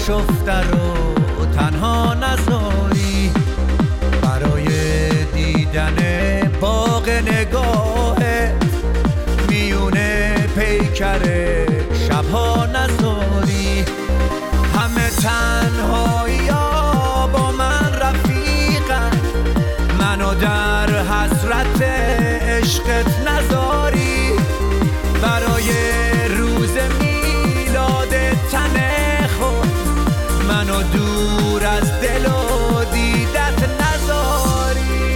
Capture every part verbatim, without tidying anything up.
آشفته رو تنها نذاری، برای دیدن باغ نگاهت میونه پیکر شبها نذاری. همه تنهایی ها با من رفیقن، منو در حسرت عشقت نذاری، برای روز میلاد تن خود منو دور از دل و دیدت نذاری.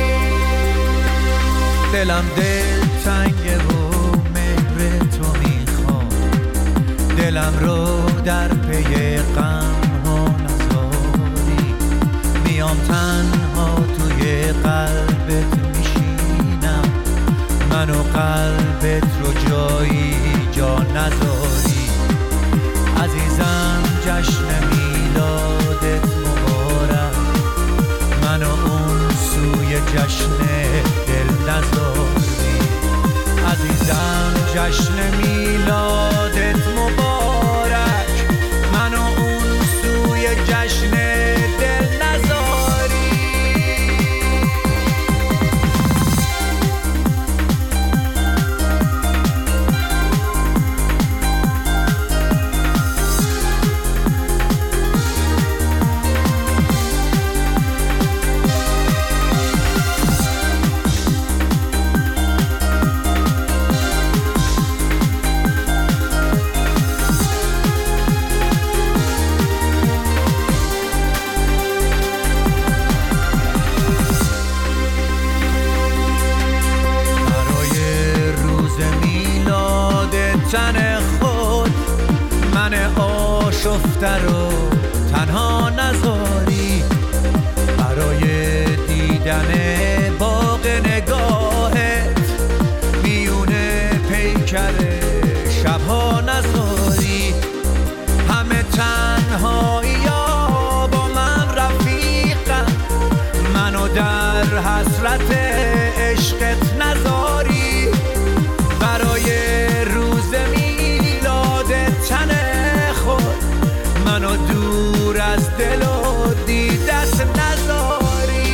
دلم دل تنگه و مهر تو میخوام، دلم رو در پی غم ها نذاری، میام تنها توی قلبت میشینم، منو قلبت رو جایی جا نذاری. عزیزم جشن میلادت مبارک، منو اون سوی جشن دل نذاری. عزیزم جشن میلادت مبارک، منو اون سوی جشن دل نذاری. تن خود من آشفته رو تنها نذاری، برای دیدن باغ نگاهت میونه پیکر شبها نذاری. همه تنهایی ها با من رفیقن، منو در حسرت عشقت نذاری، برای روز میلاد تن خود منو دور از دل و دیدت نذاری.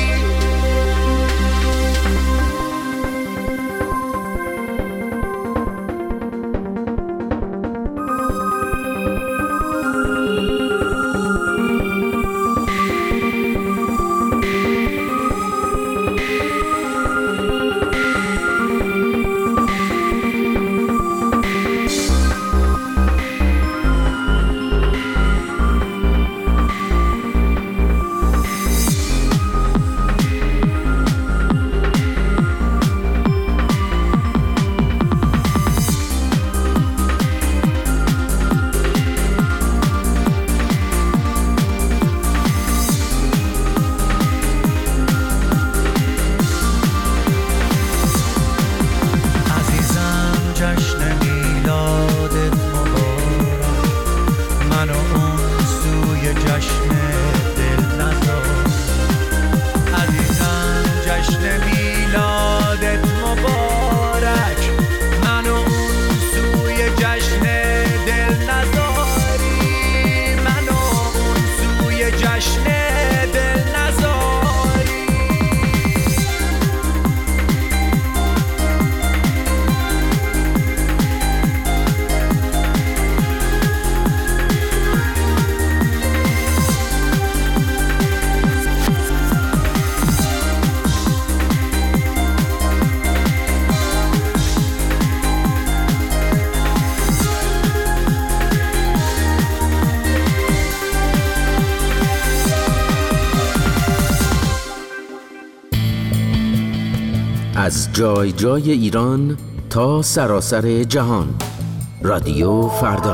از جای جای ایران تا سراسر جهان، رادیو فردا.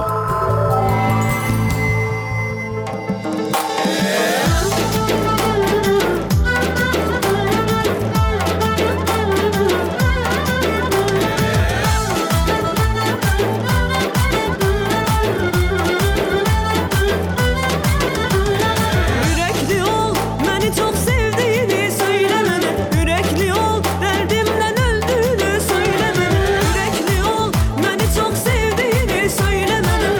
Söyle bana.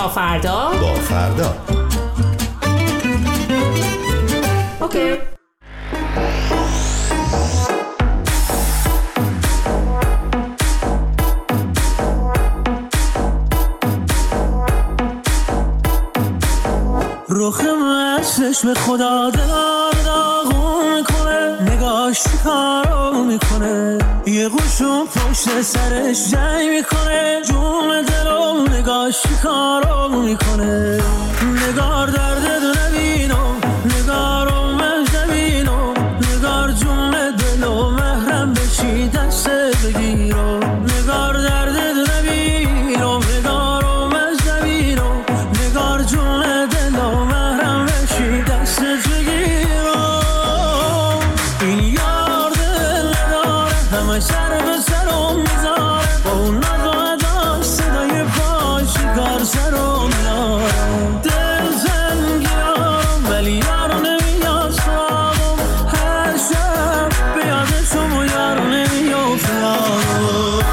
تا فردا با فردا. اوکی. رخ مستش به خدا دلار داغون میکنه، نگاش کارو میکنه، یه گوشون پشت سرش جنگ میکنه، جون دلو نگاش کارو میکنه. نگار درد دو نبینو، نگارو مهد نبینو، نگار جون دلو محرم بشی دست بگیرو. نگار درد دو نبینو، نگارو مهد نبینو، نگار جون دلو محرم بشی دست بگیرو. این یار دل نداره، همه سر به سرم میذاره، با اون نقادا صدای پاش کار سرم میاره. دل زنگیارم ولی یارو نمیاد سراغم، هر شب به یادشم و یارو نمیافته یارو.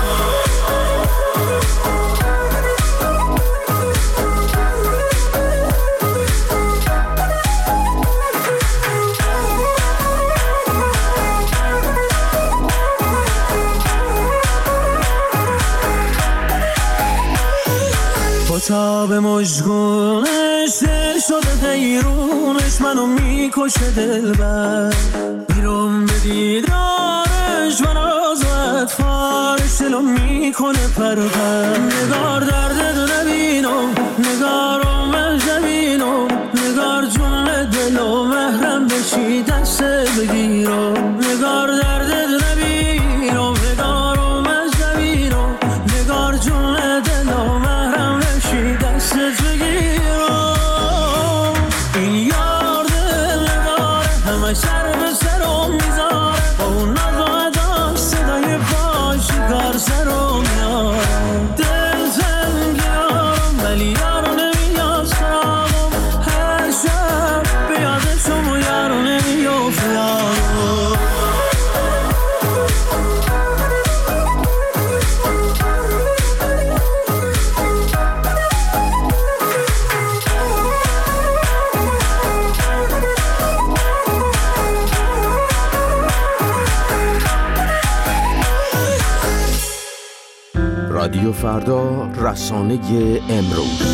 تا به مجگونش دل شده دیرونش، منو میکشه دلبر، بیرون به دیدارش من از اطفارش دلو میکنه پرپر. نگار درد دو نبینو، نگارو مهد نبینو، نگار جون دلو محرم بشی دست بگیرو. نگار درد دو نبینو، نگارو مهد نبینو، نگار جون دلو محرم بشی دست بگیرو. این یار دل نداره، همه سر به سرم میذاره، با اون نقادا صدای پاش کار سرم میاره. دل زنگیارم ولی یارو نمیاد سراغم، هر شب به یادشم و یارو نمیافته یارو. رادیو فردا، رسانه امروز.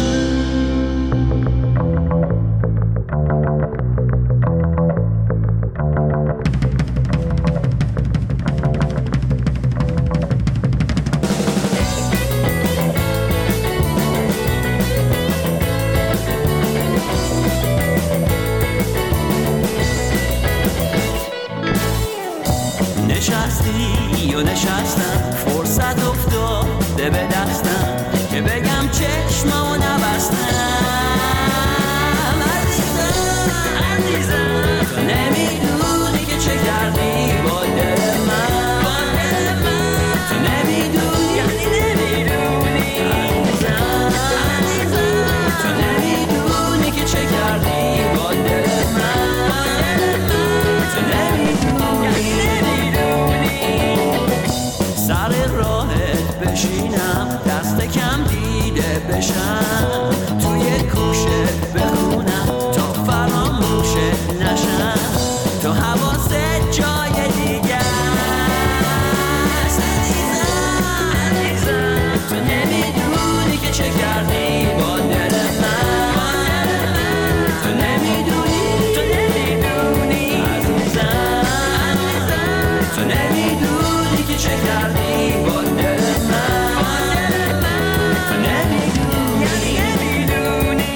نشستی و نشستم، فرصت افتاده به دستم که بگم چشممو نبستم. عزیزم عزیزم تو نمیدونی که چه کردی با دل من، با دل من تو نمیدونی، یعنی نمیدونی. عزیزم عزیزم تو نمیدونی که چه کردی با دل من، با دل من تو نمیدونی، یعنی سر راهت بشینم، دست کم دیده بشم، توی کوشت بخونم تا فراموشت نشم، تو حواست جای دیگه است. عزیزم عزیزم تو نمیدونی که چه کردی با دل من، تو نمیدونی، تو نمیدونی. عزیزم عزیزم تو نمیدونی که چه کردی با دل من، تو نمیدونی، نمیدونی.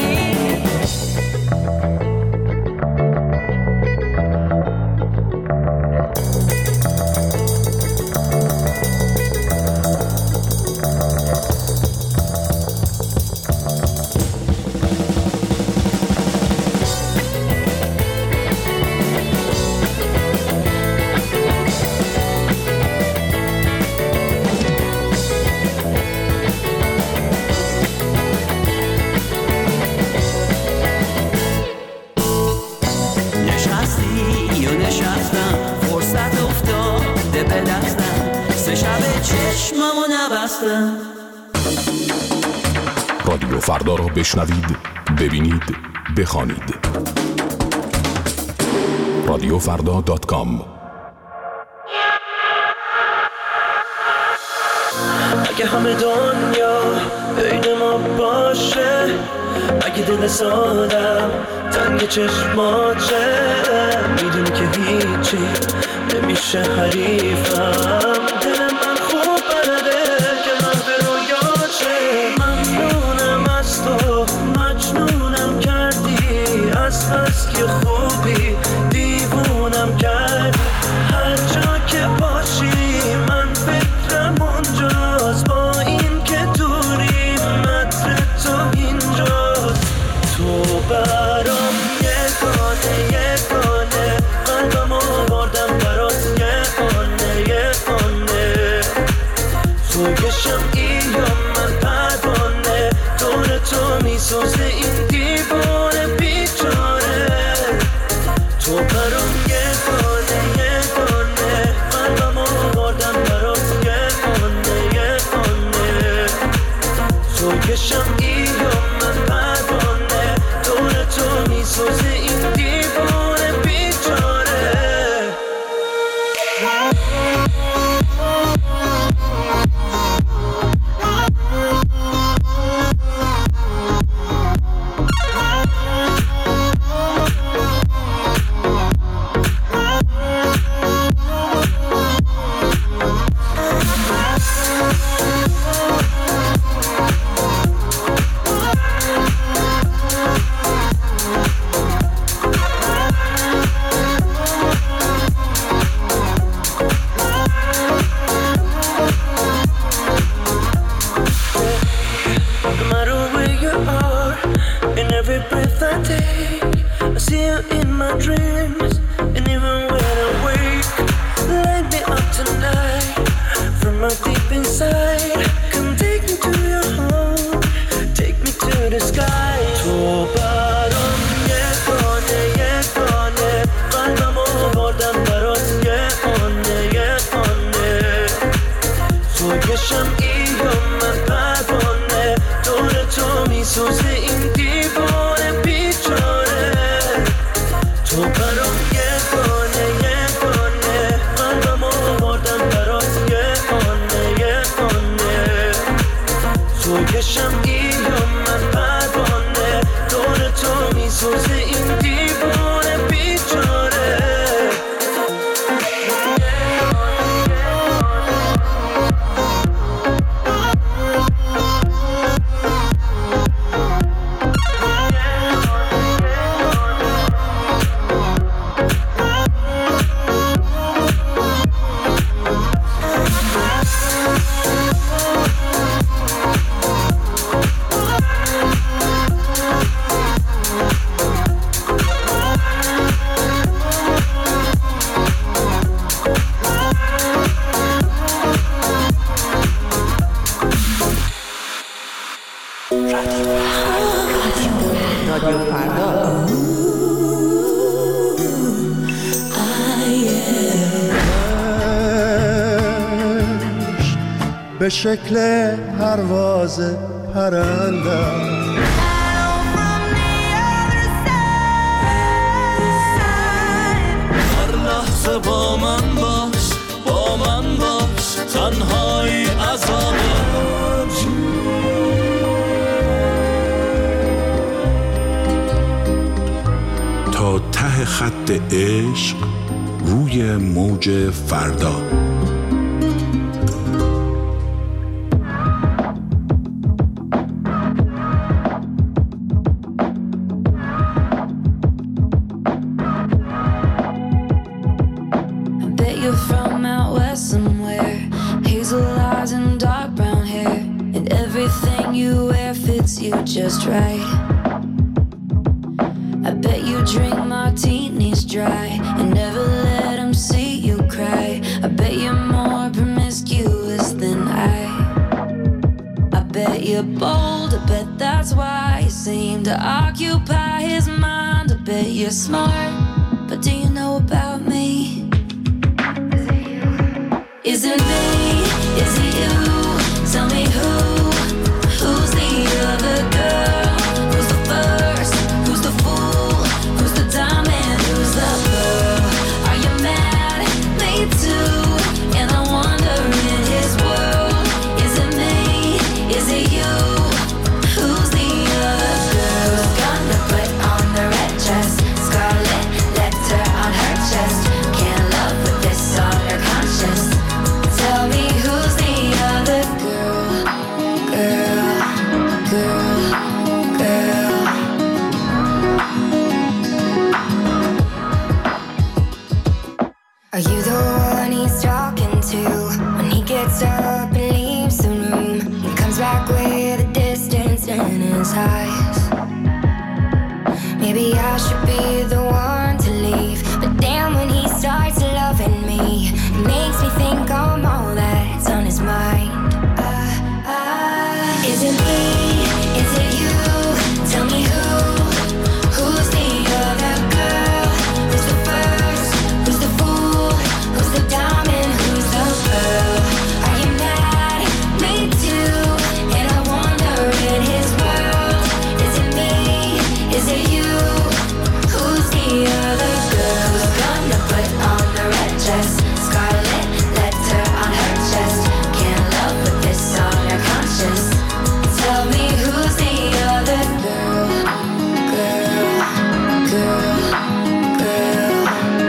رادیو فردا را بشنوید، ببینید، بخوانید. رادیو فردا دات کام. اگه همه دنیا بین ما باشه، اگه دل سادم تنگ چشماته، میدونی که هیچی نمیشه حریفم. دل من خوب بلده که من به رویاته. ممنونم از تو، مجنونم کردی، از بس که خوبی دیوونم کردی. هر جا که باشی من فکرم اونجاست، با این که دوری متر تو اینجاست. تو برام یگانه یگانه، قلبم آوردم برات یگانه یگانه. تو یه شمعی یا من پروانه، دور تو میسوزه این دیوانه بیچاره. تو برام یگانه یگانه، قلبم آوردم برات یگانه یگانه. تو یه شمعی یا من پروانه، دور تو میسوزه این دیوانه بیچاره. به شکل پرواز پرندم. هر لحظه با من باش، با من باش، تنهایی عذابه. تا ته خط عشق روی موج فردا. Just right. I bet you drink martinis dry and never let them see you cry. I bet you're more promiscuous than I. I bet you're bold, I bet that's why you seem to occupy his mind. I bet you're smart, but do you know about me? Is it me? Is it you? Tell me who, who's the other guy? those eyes. Maybe I should be the one to leave, but damn, when he starts loving me, it makes me think I'm all that's on his mind. uh, uh, Is it me? Is it you? Tell me who, who's the other girl? Who's the first? Who's the fool? Who's the diamond? Who's the pearl? Are you mad? Me too. And I wonder in his world, is it me? Is it you? Who's the other girl? Who's gonna put on the red dress? Scarlet letter on her chest. Can't love with this on her conscience. Tell me who's the other girl? Girl, girl, girl.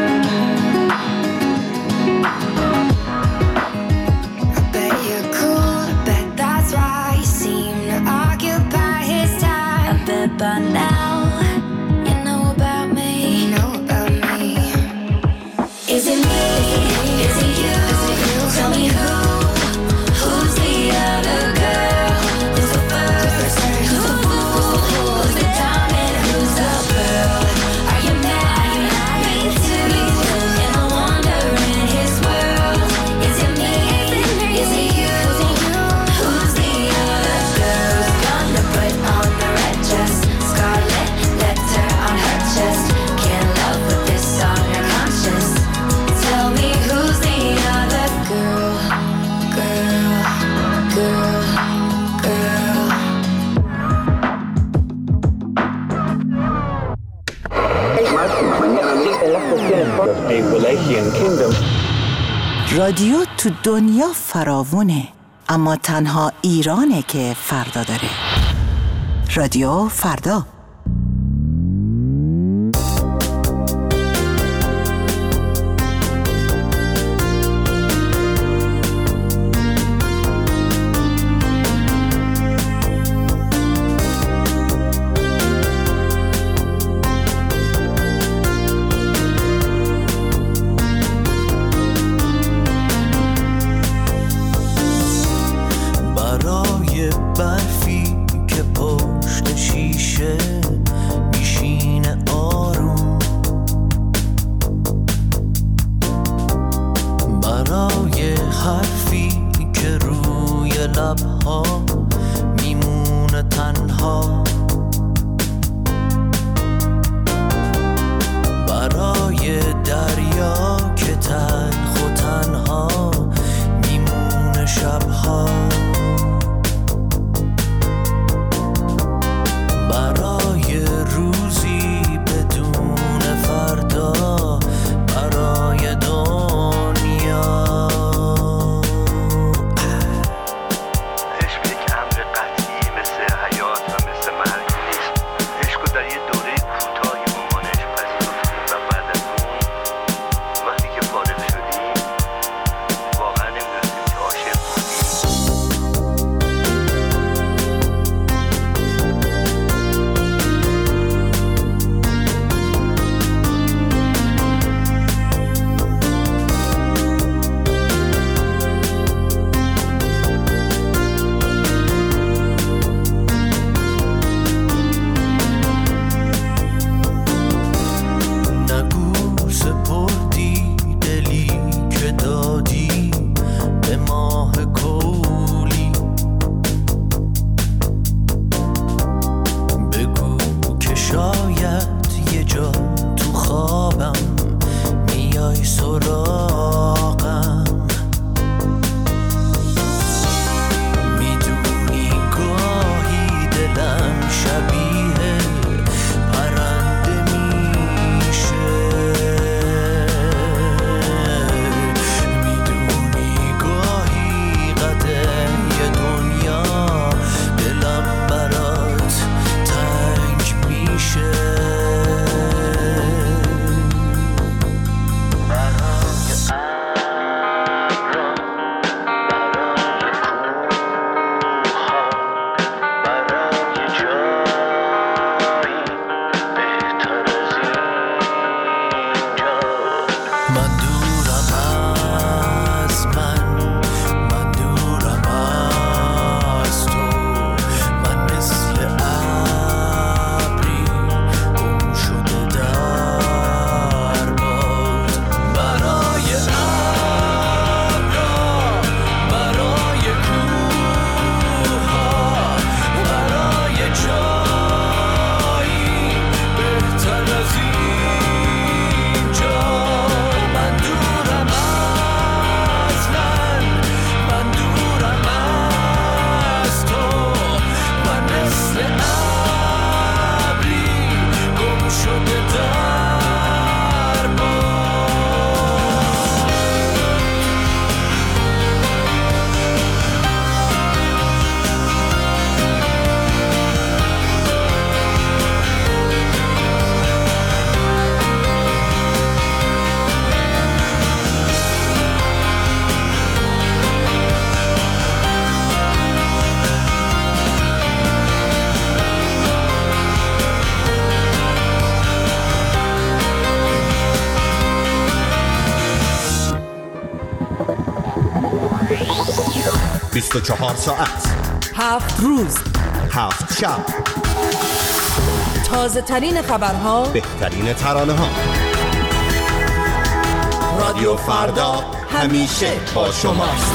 I bet you're cool, I bet that's why you seem to occupy his time. I bet by now you know about me, you know about me. Is it me? Is it you? Tell me who, who's the other girl? Who's the first? Who's the fool? Who's the diamond? Who's the pearl? Are you mad? Me too. And I wonder in his world, is it me? Is it you? Who's the other girl? Who's gonna put on the red dress? Scarlet letter on her chest. Can't love with this on her conscience. Tell me who's the other girl? Girl, girl, girl. رادیو تو دنیا فراوونه، اما تنها ایرانه که فردا داره. رادیو فردا. برای برفی که پشت شیشه میشینه آروم، برای حرفی که روی لبها میمونه تنها، برای دریا که تلخ و تنها میمونه شبها، برای روزی بدون فردا، برای دنیا. بیست و چهار ساعت، هفت روز، هفت شب، تازه ترین خبرها، بهترین ترانه ها. رادیو فردا همیشه با شماست.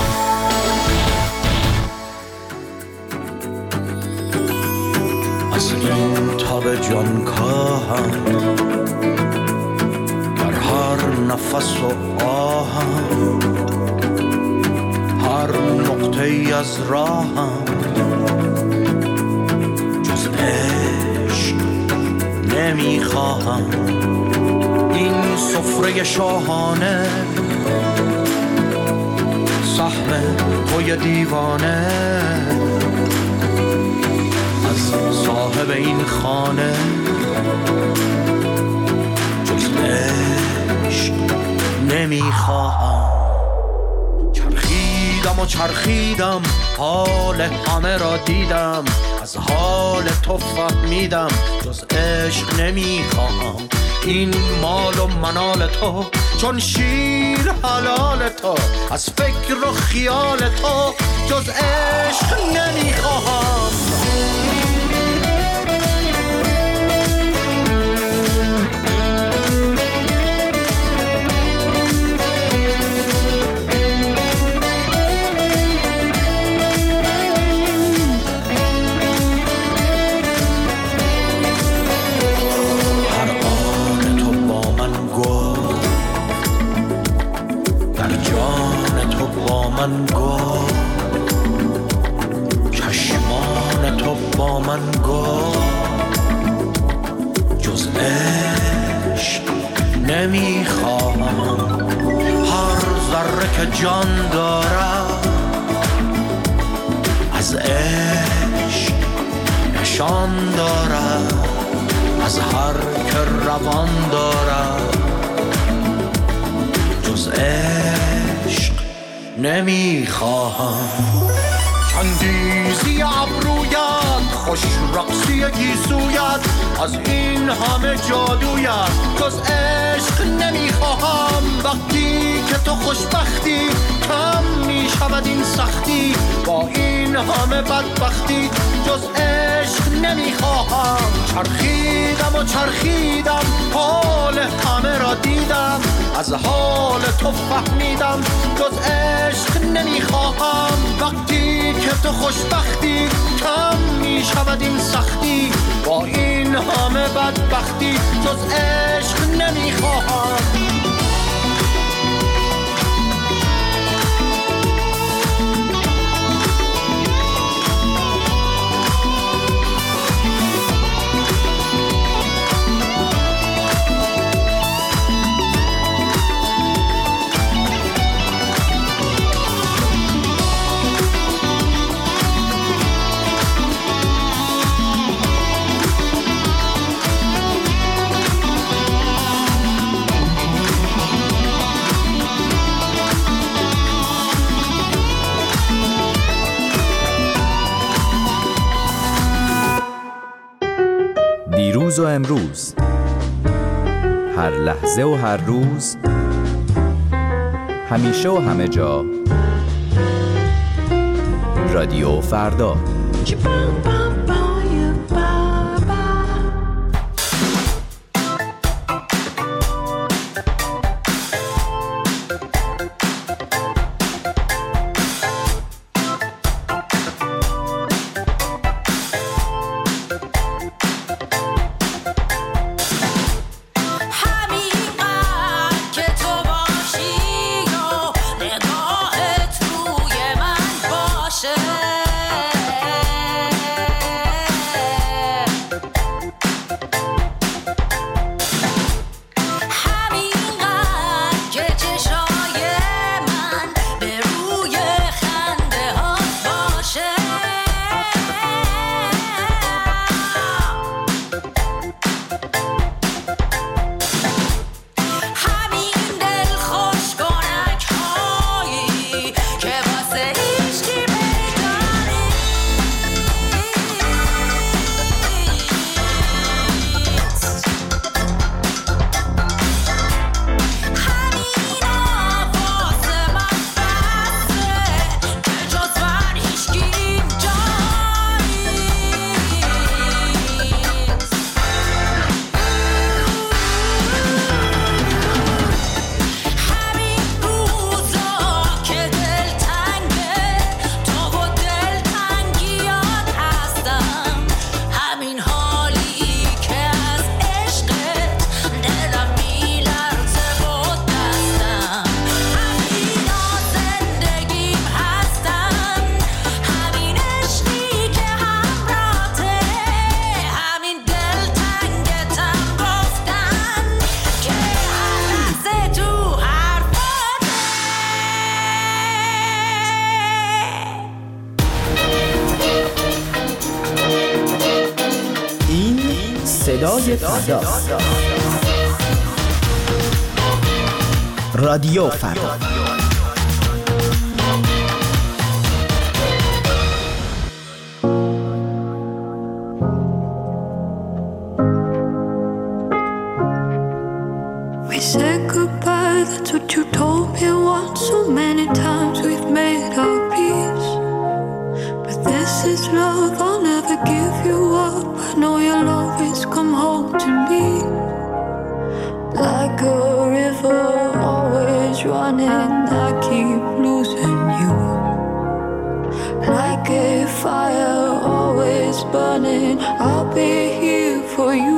از این تاب جان کاهم، در هر نفس و آهم، هر نقطه ای از راهم، جز عشق نمیخواهم. این سفره شاهانه، سهم توی دیوانه، از صاحب این خانه، جز عشق نمیخواهم. چرخیدم و چرخیدم، حال همه را دیدم، از حال تو فهمیدم، جز عشق نمیخواهم. این مال و منال تو، چون شیر حلال تو، از فکر و خیال تو، جز عشق نمیخواهم. من گفت چشمان تو با من گفت، جز عشق نمیخواهم. هر ذره که جان دارد، از عشق نشان دارد، از هر که روان دارد، جز عشق نمیخواهم. چندیزی ابرویت، خوش رقصی گیسویت، از این همه جادویت، جز عشق نمیخواهم. وقتی که تو خوشبختی، کم میشود این سختی، با این همه بدبختی، جز عشق نمیخواهم. چرخیدم و چرخیدم، حال همه را دیدم، از حال تو فهمیدم، جز عشق نمیخواهم. وقتی که تو خوشبختی، کم میشود این سختی، با این همه بدبختی، جز عشق نمیخواهم. دیروز و امروز، هر لحظه و هر روز، همیشه و همه جا، رادیو فردا. نگاهت روی من باشه. صدای فردا. رادیو فردا. We said goodbye, that's what you told me once. So many times we've made our peace, but this is love, I'll never give you up. I know you'll always come home to me. Like a river always running, I keep losing you. Like a fire always burning, I'll be here for you.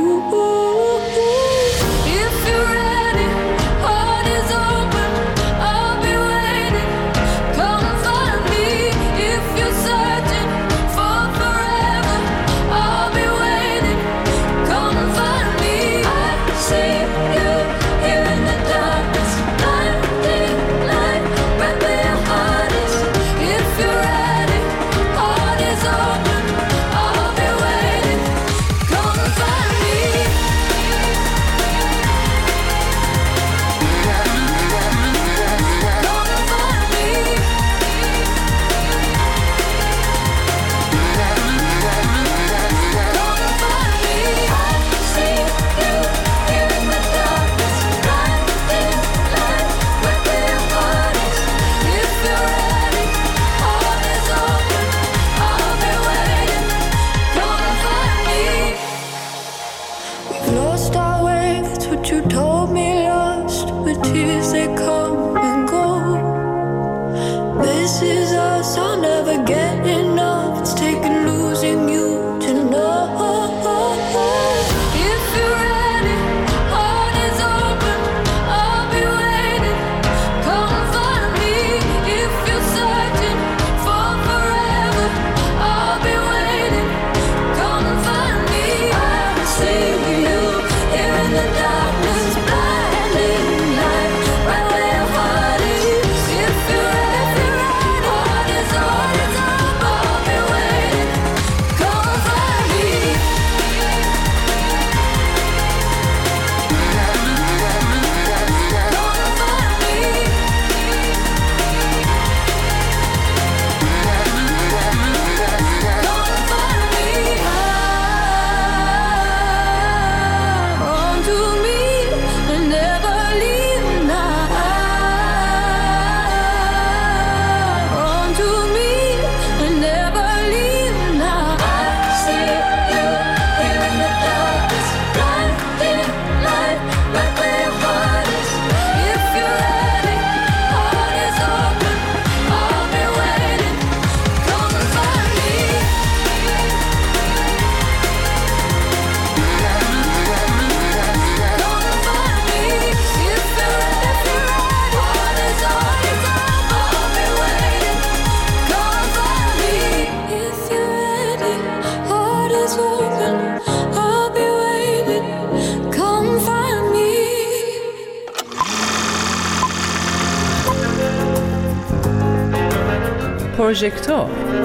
پروژکتور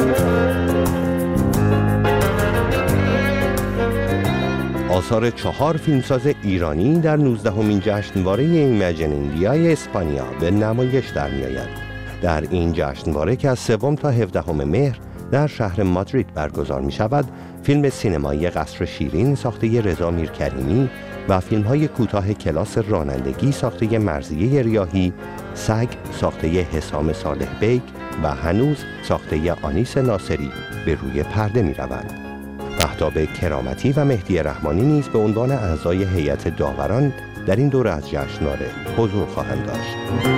آثار چهار فیلمساز ایرانی در نوزدهمین جشنواره ایمیجن ایندیا اسپانیا به نمایش در می‌آید. در این جشنواره که از سوم تا هفدهم مهر در شهر مادرید برگزار می شود، فیلم سینمایی قصر شیرین ساخته رضا میرکریمی و فیلم‌های کوتاه کلاس رانندگی ساخته مرضیه ریاحی، سگ ساخته حسام صالح بیگ و هنوز ساخته آنیس ناصری به روی پرده می روند. مهتاب کرامتی و مهدی رحمانی نیز به عنوان اعضای هیئت داوران در این دوره از جشنواره حضور خواهند داشت.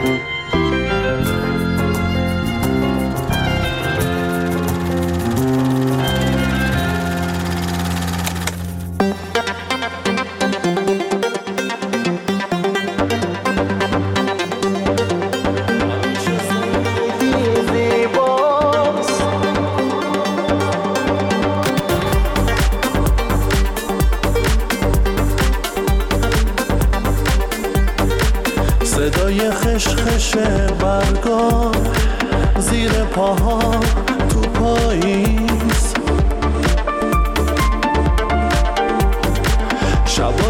صدای خشخش برگا زیر پاها تو پاییز،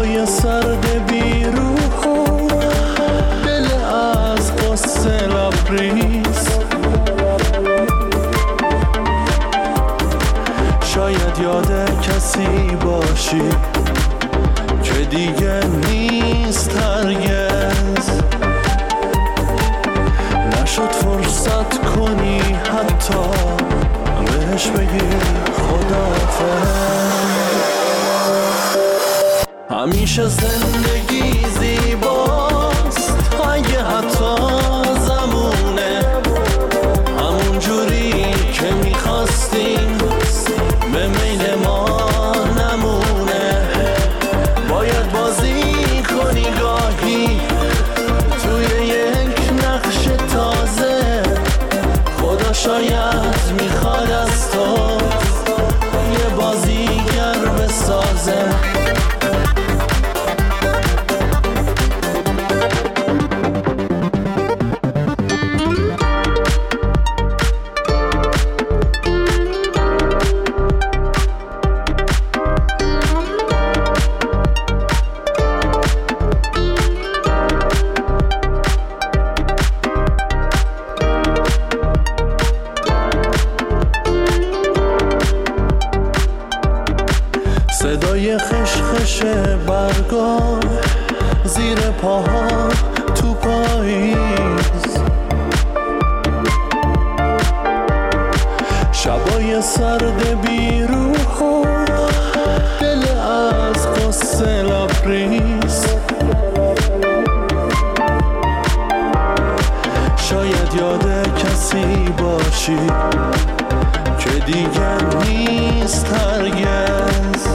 شبای سرد بی روح و دل از قصه لبریز. شاید یاد کسی باشی که دیگه نیست هرگز، نشد فرصت کنی حتی بهش بگی خداحافظ. همیشه زندگی زیباست اگه حتی زمونه همون جوری که میخواستیم به میل ما نمونه. باید بازی کنی گاهی توی یک نقش تازه، خدا شاید میخواد از تو یه بازیگر بسازه. صدای خشخش برگا زیر پاها تو پاییز، شبای سرد بی روح و دل از قصه لبریز. شاید یاد کسی باشی که دیگه نیست هرگز،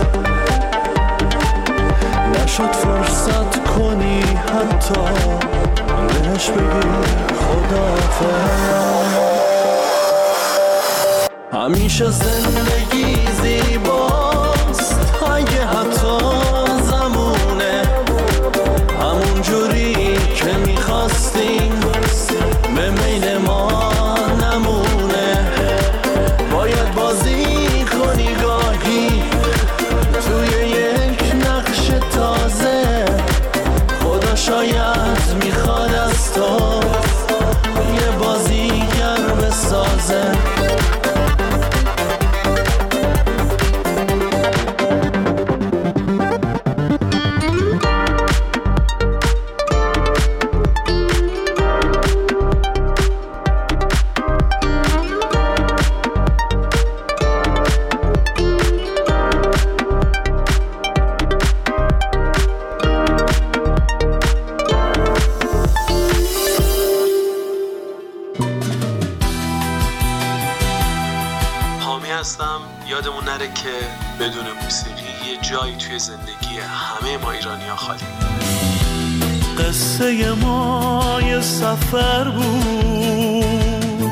نشد فرصت کنی حتی بهش بگی خداحافظ. همیشه زندگی زیباست اگه حتی زمونه همون جوری که میخواستیم به میل ما نمونه. باید بازی کنی گاهی توی یک نقش تازه، خدا شاید میخواد از تو یه بازیگر بسازه. یادمون نره که بدون موسیقی یه جایی توی زندگی همه ما ایرانی‌ها خالی. قصه ما یه سفر بود،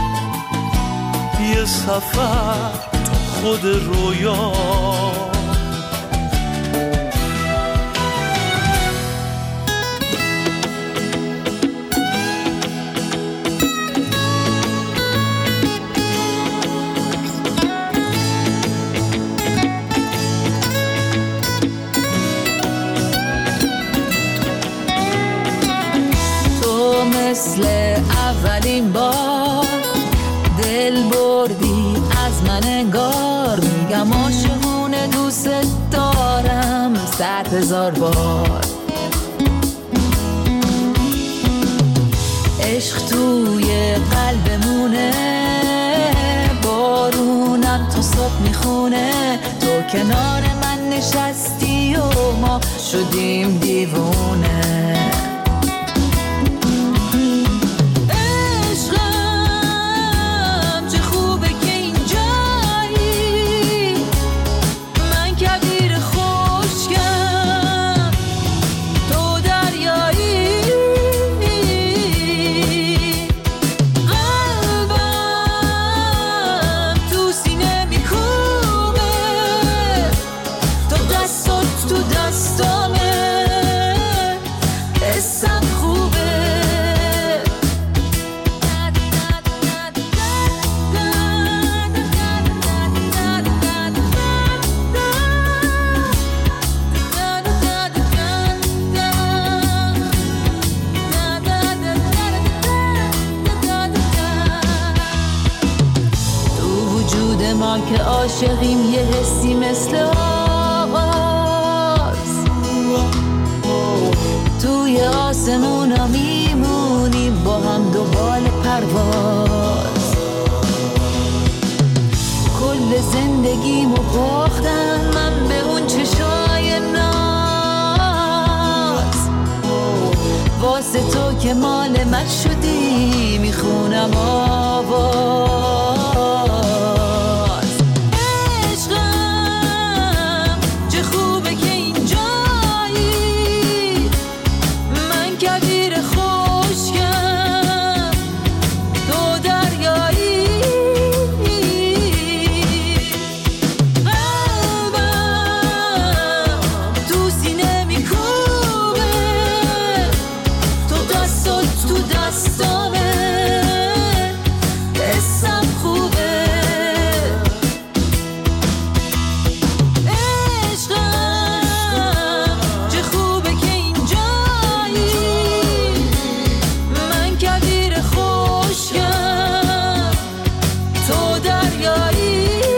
یه سفر تو خود رویا، مثل اولین بار دل بردی از من انگار، میگم عاشقونه دوست دارم صد هزار بار. عشق توی قلبمونه، بارونم تا صبح میخونه، تو کنار من نشستی و ما شدیم دیوونه. عاشقیم یه حسی مثل آغاز، توی آسمونا میمونیم با هم دوبال پرواز. کل زندگیمو باختم من به اون چشای ناز، واسه تو که مال من شدی میخونم آواز. عشقم چه خوبه که اینجایی، من کویر خشکم تو دریایی. قلبم تو سینه میکوبه، تو دستات تو دستامه، حسم خوبه. عشقم چه خوبه که اینجایی، من کویر خشکم تو دریایی.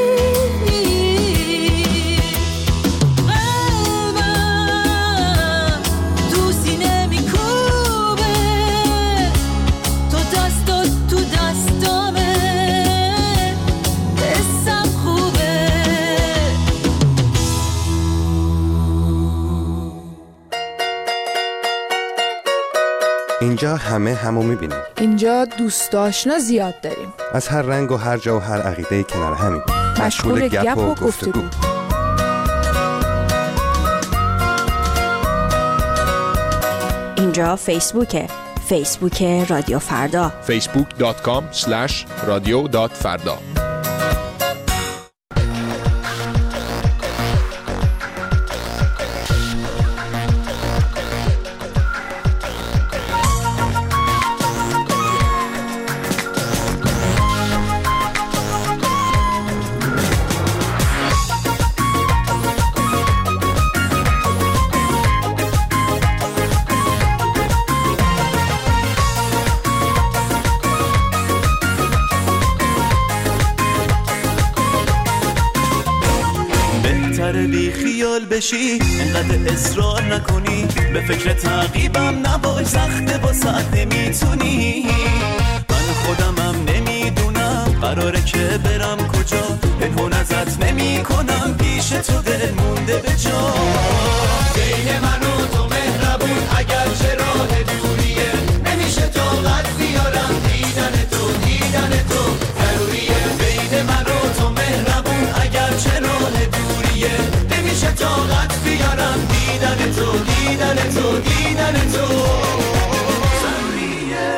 قلبم تو سینه میکوبه، تو دستات تو دستامه، حسم خوبه. اینجا همه همو میبینیم، اینجا دوست آشنا زیاد داریم، از هر رنگ و هر جا و هر عقیده کنار همیم، مشغول گپ و گفتگو. اینجا فیسبوکه، فیسبوک رادیو فردا، فیسبوک دات کام اسلش رادیو دات فردا. بی خیال بشی، انقدر اصرار نکنی، به فکر تعقیبم نباش، سخته با ساعت نمیتونی. من خودمم نمیدونم قراره که برم کجا، پنهون ازت نمی کنم، پیش تو دل مونده به جا. بین من و تو مهربون اگر چه راه دوریه، نمیشه طاقت بیارم دیدن تو، دیدن تو ضروریه. بین من و تو مهربون اگر چه راه دوریه، نمیشه طاقت بیارم دیدن تو، دیدن تو، دیدن تو ضروریه.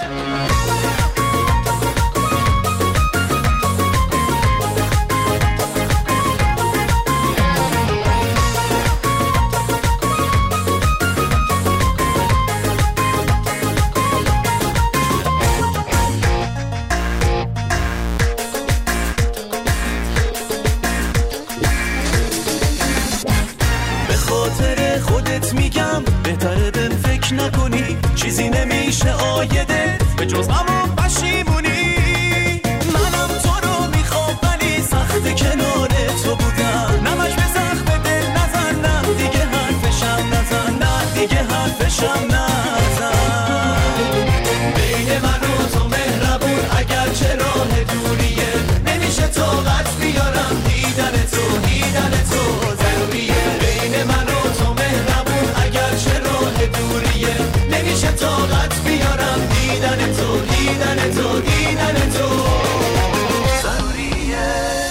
بهتره بهم فکر نکنی، چیزی نمیشه آیده به جز غم و پشیمونی. منم تو رو میخوام ولی سخت کنار تو بودم، نمک به زخم دل نزن، نه دیگه حرفشم نزن، نه دیگه حرفشم نزن. بین من و تو مهربون اگر چه راه دوریه، نمیشه طاقت بیارم دیدن تو، دیدن تو ضروریه. بین من و تو مهربون اگر چه راه دوریه، نمیشه طاقت بیارم دیدن تو، دیدن تو، دیدن تو ضروریه.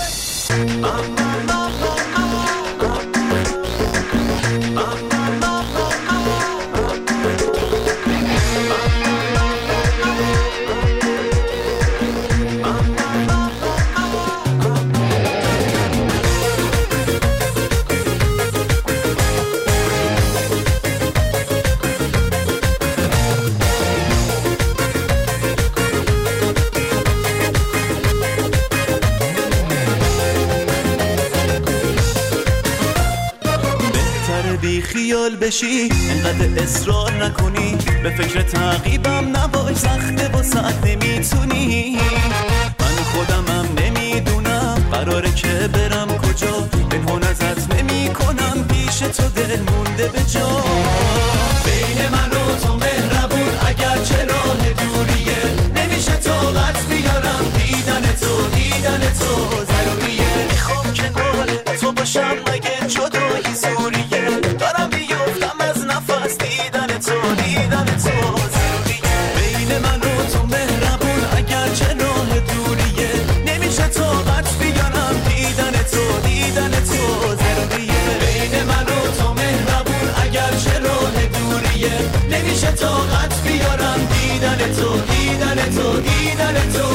بی خیال بشی، انقدر اصرار نکنی، به فکر تعقیبم نباش، سخته با ساعت نمیتونی. من خودمم نمیدونم قراره که برم کجا پنهون ازت نمی کنم پیش تو دل مونده به جا بین من و تو مهربون اگر چه راه دوریه نمیشه طاقت بیارم دیدن تو دیدن تو ضروریه میخوام کنار تو باشم مگه جدایی زوریه دارم بیفتم از نفس دیدن تو دیدن تو ضروریه بین من و تو مهربون اگر چه راه دوریه نمیشه طاقت بیارم دیدن تو دیدن تو ضروریه بین من و تو مهربون اگر چه راه دوریه نمیشه طاقت بیارم دیدن تو دیدن تو دیدن تو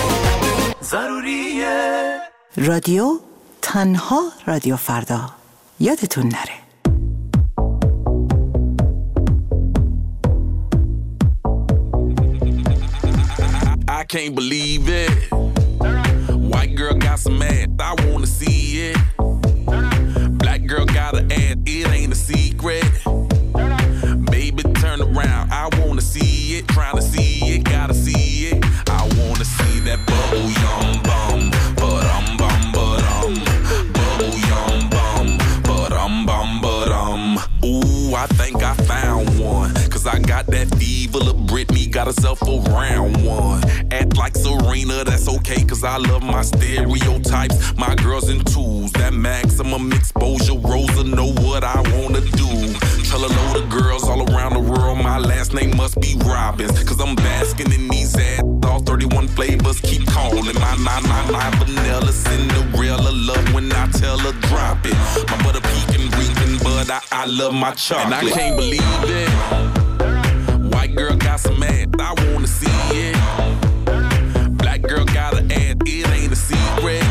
ضروریه. رادیو تنها رادیو فردا یادتون نره. I can't believe it. White girl got some ass, I wanna see it. Black girl got an ass, it ain't a secret. Baby, turn around, I wanna see it. Trying to see it, gotta see it. I wanna see that bubble yum bum, but um bum but um, bubble yum bum, but um bum but um. Ooh, I think I found one, cause I got that fever. Lil' Britney got herself a round one. Act like Serena, that's okay, cause I love my stereotypes. My girls in twos, that maximum exposure. Rosa know what I wanna do. Tell a load of girls all around the world my last name must be Robbins, cause I'm basking in these ads. All thirty-one flavors keep calling my nine nine nine vanilla Cinderella. Love when I tell her drop it. My butter pecan reeking, but I, I love my chocolate. And I can't believe it. White girl got some ass, I wanna see it. Black girl got an ass, it ain't a secret.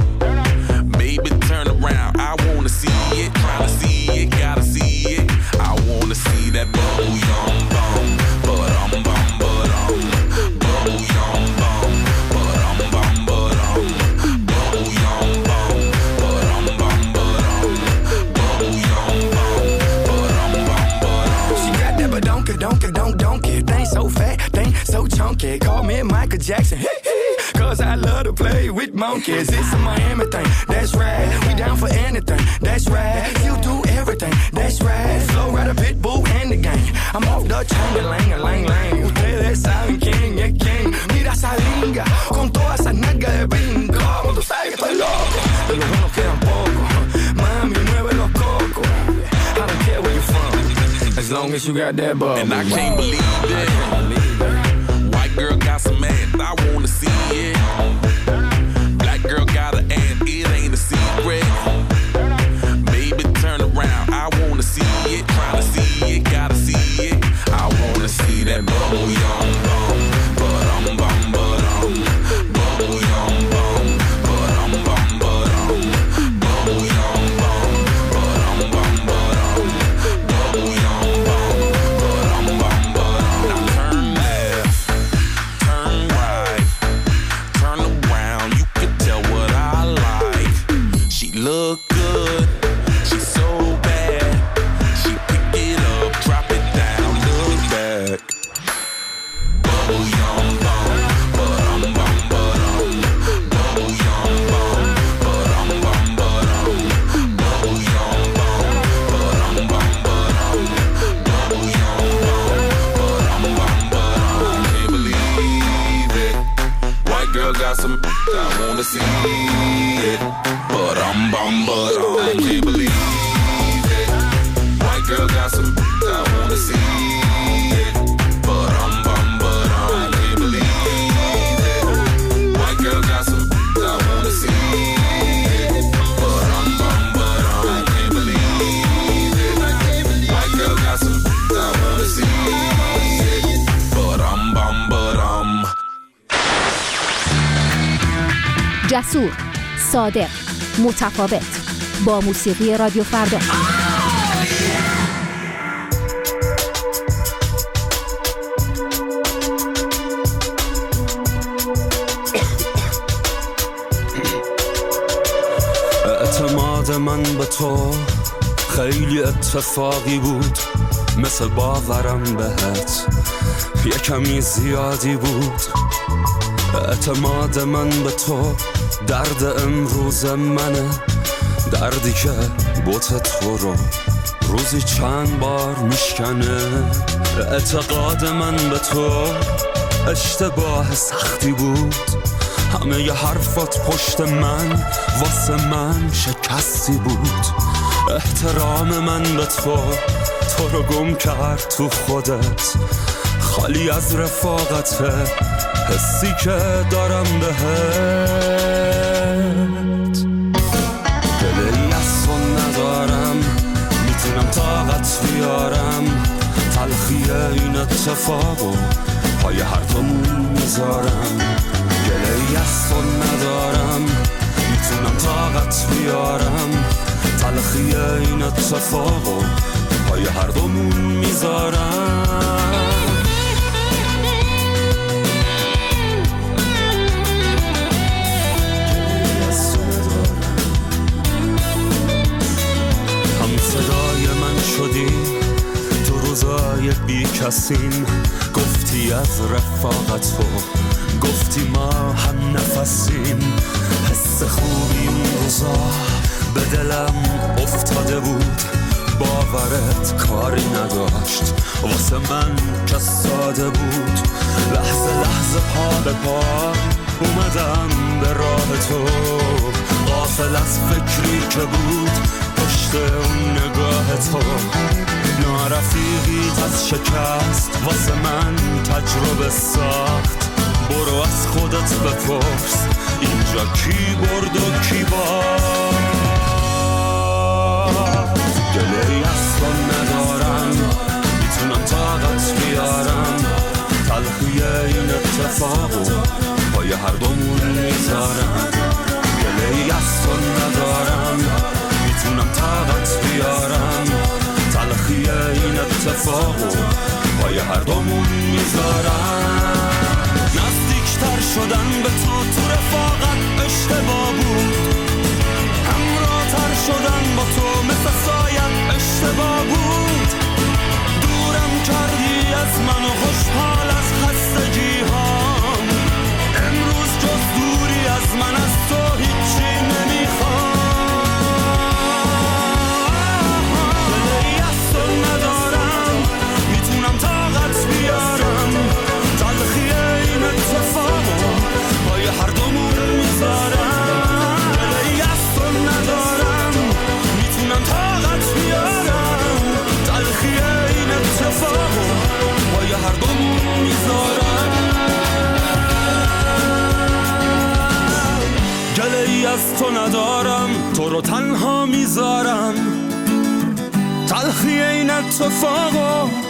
Baby, turn around, I wanna see it. Tryna see it, gotta see it. I wanna see that bubble yum bum, but um bum but um, bubble yum bum, but um bum but um, bubble yum bum, but um bum but um, bubble yum bum, but um bum but um. She got that but don't don't don't don't it. They so fat, they so chunky. Call me Michael Jackson. Cause I love to play with monkeys. It's a Miami thing, that's right. We down for anything, that's right. You do everything, that's right. Flow right a pit bull and the gang. I'm off the chain, lang, lang, lang. Ustedes saben quién es quién. Mira esa linga, con toda esa nalga de bingo. Tú sabes que estoy loco, de los buenos quedan pocos. Mami, mueve los cocos. I don't care where you're from, as long as you got that bubble. And I can't believe it. White girl got some ass, I wanna see it. Black girl got an ass, it ain't a secret. Baby, turn around, I wanna see it. Tryna see it, gotta see it. I wanna see that bubble yum bum, but um bum but um, bubble yum bum, but um bum but um, bubble yum bum, but um bum but um, bubble yum bum, but um bum but um. Now turn left, turn right, turn around. You can tell what I like. She look good, she's so bad. She pick it up, drop it down, look back. Bubble yum bum, but um bum but um, bubble yum bum, but um bum but um, bubble yum bum, but um bum but um, bubble yum bum, but um bum but um. Can't believe it. White girl got some, I wanna see it. But um bum but um. I can't believe it. White girl got some, I wanna see it. But um bum but um. I can't believe it. White girl got some, I wanna see it. But um bum but um. I can't believe it. White girl got some, I wanna see it. But um bum but um. جسور، صادق، متفاوت، با موسیقی رادیو فردا. اعتماد من به تو خیلی اتفاقی بود، مثل باورم بهت یه کمی زیادی بود. اعتماد من به تو درد امروز منه، دردی که بوت تو رو روزی چند بار میشکنه. اعتقاد من به تو اشتباه سختی بود، همه ی حرفات پشت من واسه من شکستی بود. احترام من به تو تو رو گم کرد تو خودت، خالی از رفاقت حسی که دارم بهت. دلی از تو ندارم، میتونم طاقت بیارم، تلخی این اتفاقو پای هر دومون میذارم. گله‌ای از تو ندارم، میتونم طاقت بیارم، تلخی این اتفاقو پای هر دومون میذارم. هم صدای من شدی تو روزای بی کسیم، گفتی از رفاقت تو، گفتی ما هم نفسیم. حس خوبی اون روزا به دلم افتاده بود، باورت کاری نداشت واسه من که ساده بود. لحظه لحظه پا به پا اومدم به راه تو، غافل از فکری که بود پشت اون نگاه تو. نارفیقیت از شکست واسه من تجربه ساخت، برو از خودت بپرس اینجا کی برد و کی باخت. گله‌ای از تو ندارم، میتونم طاقت بیارم، تلخی این اتفاقو پای هر دومون میذارم. گله‌ای از تو ندارم، میتونم طاقت بیارم، تلخی این اتفاقو پای هر دومون میذارم. نزدیکتر شدن به تو تو رفاقت اشتباه بود، همراه‌تر شدن با تو مثل سایت اشتباه بود. دورم کردی از من و خوشحال از خستگی هام، امروز جز دوری از من از تو هیچی نمیخوام. دلی از تو ندارم، میتونم طاقت بیارم، تلخی این اتفاقو پای هر دومون میذارم. دلی از تو ندارم، میتونم طاقت بیارم، تلخی این اتفاقو پای هر دومون میذارم. گله‌ای از تو ندارم، تو رو تنها میذارم، تلخی این اتفاقو